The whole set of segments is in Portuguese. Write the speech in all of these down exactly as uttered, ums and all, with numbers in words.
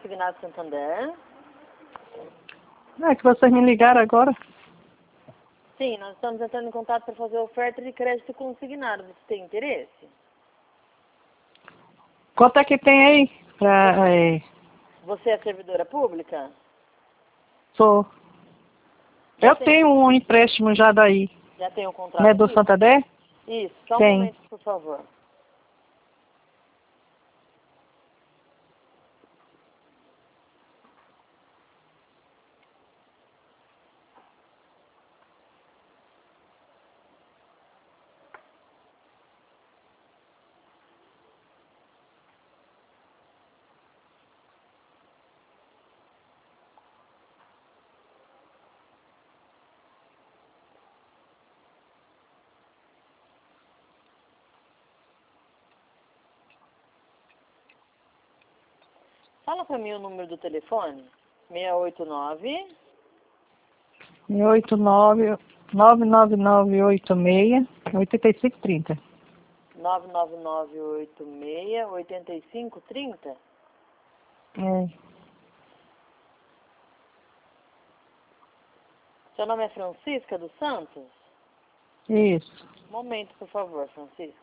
Consignado Santander. É que vocês me ligaram agora. Sim, nós estamos entrando em contato para fazer oferta de crédito consignado. Você tem interesse? Quanto é que tem aí? Pra, é, Você é servidora pública? sou. Já Eu tem, tenho um empréstimo já daí. já tem um Não contrato é do aqui? Santander? Isso, só um Tem. momento, por favor. Fala para mim o número do telefone. seis oito nove. oito nove nove nove nove oito seis oito cinco três zero. nove nove nove oito seis oito cinco três zero. É. Seu nome é Francisca dos Santos? Isso. Um momento, por favor, Francisca.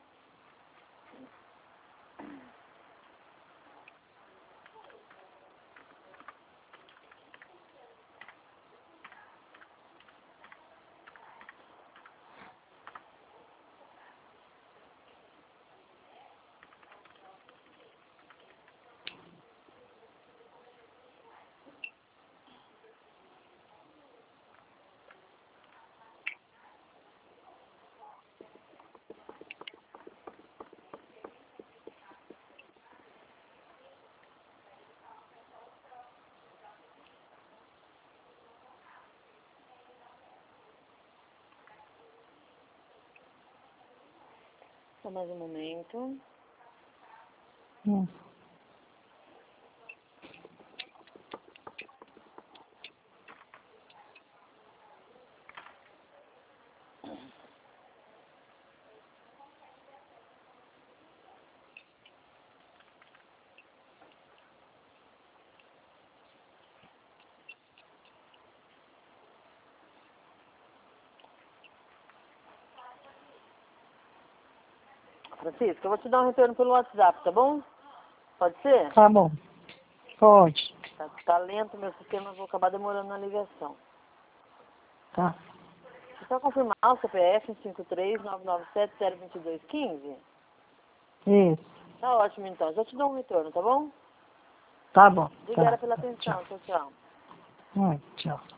Só mais um momento. Hum. Francisca, eu vou te dar um retorno pelo WhatsApp, tá bom? Pode ser? Tá bom. Pode. Tá, tá lento meu sistema, eu vou acabar demorando na ligação. Tá. É só confirmar o C P F cinco três nove nove sete zero dois dois um cinco. Isso. Tá ótimo então, já te dou um retorno, tá bom? Tá bom. Obrigada Tá. pela Tchau. atenção, tchau, tchau. Hum, tchau.